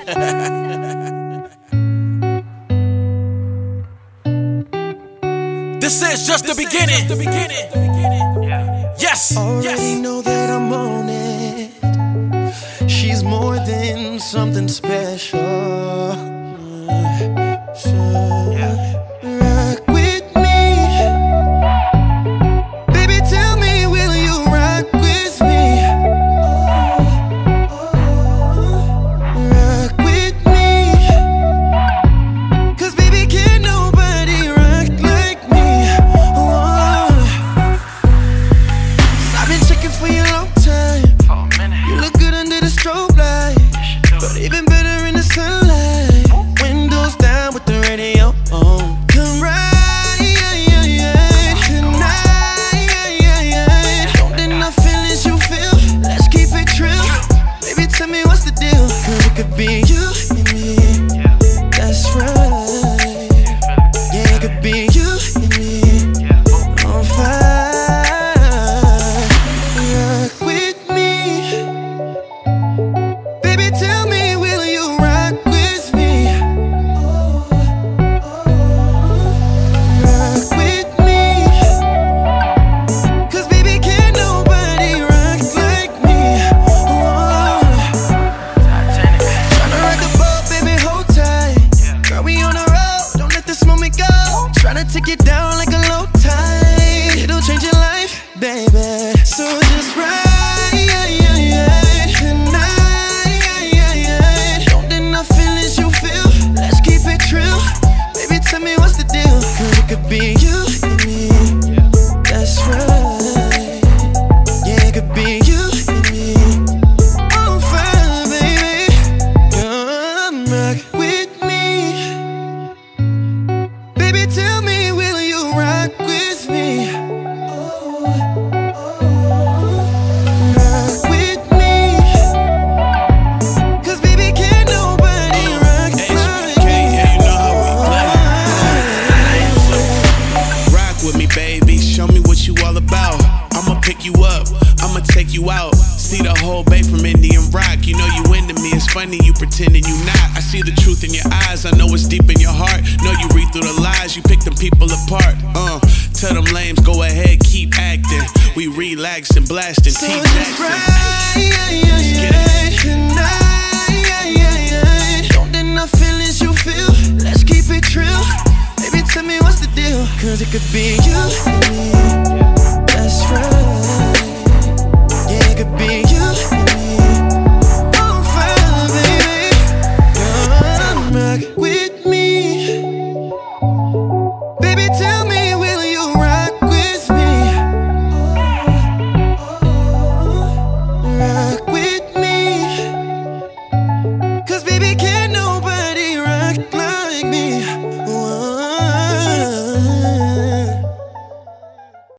This is just the beginning. Yes. Already know that I'm on it. She's more than something special. Rock with me, baby. Tell me, will you rock with me? Rock with me, 'cause baby, can't nobody rock like me. I've been checking for you a long time. You look good under the strobe light, but even better in the sunlight. Windows down with the radio on. Come right tonight. Don't deny feelings you feel. Let's keep it true. Baby, tell me what's the deal? 'Cause it could be you and me. That's right. Yeah, it could be you and me. On fire. Rock with me. Baby, tell me, will you rock with me? Rock with me, 'cause baby, can't nobody rock like me. Tryna rock the boat, baby, hold tight. Girl, we on the road, don't let this moment go. Tryna take it down like a low tide. It'll change your life, baby. So just ride tonight. Don't deny feelings you feel. Let's keep it true. Baby, tell me what's the deal? 'Cause it could be you and me. That's right. Yeah, it could be you and me. On fire, baby. Come rock with me. Baby, tell me, will you rock with me? Rock with me, 'cause baby, can't nobody rock like me. You know how we play. Rock with me, baby. Show me what you all about. I'ma pick you up. I'ma take you out. See the whole bay from Indian Rock. You know you into me. It's funny you pretending you not. I see the truth in your eyes. I know it's deep in your heart. Know you read through the lies. You pick them people apart. Tell them lames, go ahead, keep acting. We relaxing, blasting, So T just Jackson. ride tonight. Don't deny feelings you feel. Let's keep it true. Baby, tell me what's the deal? 'Cause it could be you